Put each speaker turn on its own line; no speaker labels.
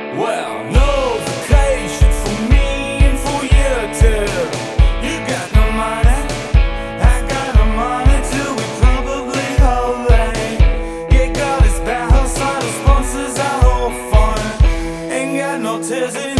Well, no vacation for me and for you too. You got no money, I got no money too. We probably holiday. You got this bad house, all the sponsors are all fun. Ain't got no tears in